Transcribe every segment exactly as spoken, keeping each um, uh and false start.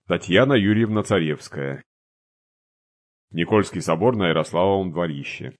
Татьяна Юрьевна Царевская. Никольский собор на Ярославовом дворище.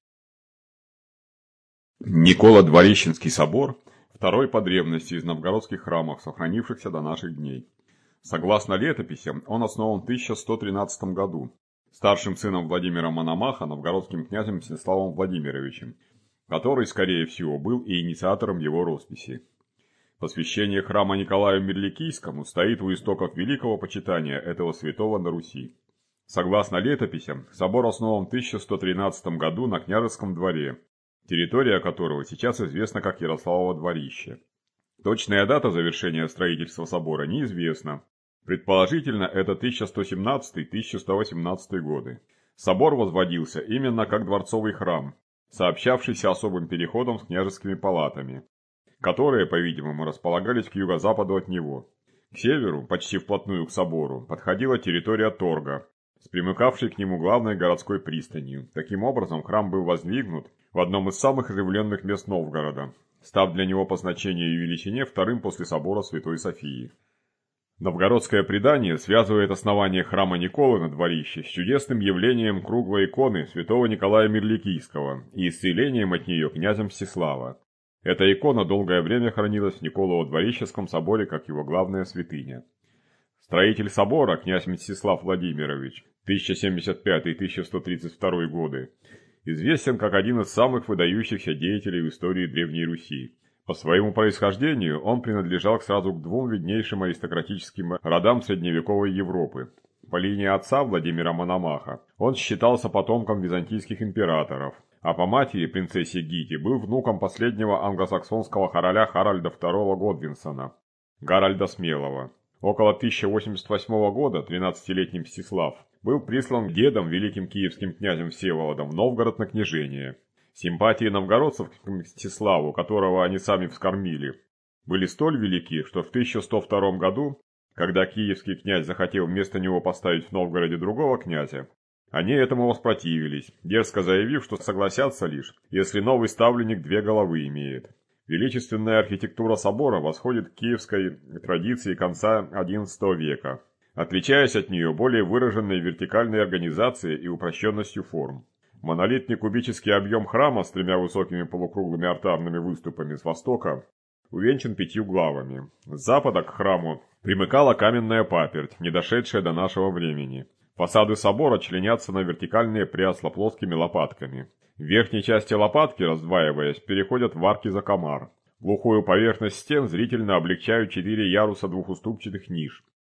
Николо-Дворищенский собор – второй по древности из новгородских храмов, сохранившихся до наших дней. Согласно летописям, он основан в тысяча сто тринадцатом году старшим сыном Владимира Мономаха, новгородским князем Мстиславом Владимировичем, который, скорее всего, был и инициатором его росписи. Посвящение храма Николаю Мирликийскому стоит у истоков великого почитания этого святого на Руси. Согласно летописям, собор основан в тысяча сто тринадцатом году на княжеском дворе, территория которого сейчас известна как Ярославово дворище. Точная дата завершения строительства собора неизвестна. Предположительно, это тысяча сто семнадцатый — тысяча сто восемнадцатый годы. Собор возводился именно как дворцовый храм, сообщавшийся особым переходом с княжескими палатами, которые, по-видимому, располагались к юго-западу от него. К северу, почти вплотную к собору, подходила территория торга, с примыкавшей к нему главной городской пристанью. Таким образом, храм был воздвигнут в одном из самых оживленных мест Новгорода, став для него по значению и величине вторым после собора Святой Софии. Новгородское предание связывает основание храма Николы на дворище с чудесным явлением круглой иконы святого Николая Мирликийского и исцелением от нее князя Мстислава. Эта икона долгое время хранилась в Николово-Дворищенском соборе как его главная святыня. Строитель собора, князь Мстислав Владимирович, тысяча семьдесят пятый — тысяча сто тридцать второй годы, известен как один из самых выдающихся деятелей в истории Древней Руси. По своему происхождению он принадлежал сразу к двум виднейшим аристократическим родам средневековой Европы. По линии отца Владимира Мономаха он считался потомком византийских императоров, а по матери, принцессе Гите, был внуком последнего англосаксонского короля Харальда второго Годвинсона, Гаральда Смелого. Около тысяча восемьдесят восьмого года тринадцатилетний Мстислав был прислан дедом, великим киевским князем Всеволодом, в Новгород на княжение. Симпатии новгородцев к Мстиславу, которого они сами вскормили, были столь велики, что в тысяча сто втором году, когда киевский князь захотел вместо него поставить в Новгороде другого князя, они этому воспротивились, дерзко заявив, что согласятся лишь, если новый ставленник две головы имеет. Величественная архитектура собора восходит к киевской традиции конца одиннадцатого века, отличаясь от нее более выраженной вертикальной организацией и упрощенностью форм. Монолитный кубический объем храма с тремя высокими полукруглыми алтарными выступами с востока увенчан пятью главами. С запада к храму примыкала каменная паперть, не дошедшая до нашего времени. Фасады собора членятся на вертикальные прясла плоскими лопатками. В верхней части лопатки, раздваиваясь, переходят в арки за камар. Глухую поверхность стен зрительно облегчают четыре яруса двухуступчатых ниш,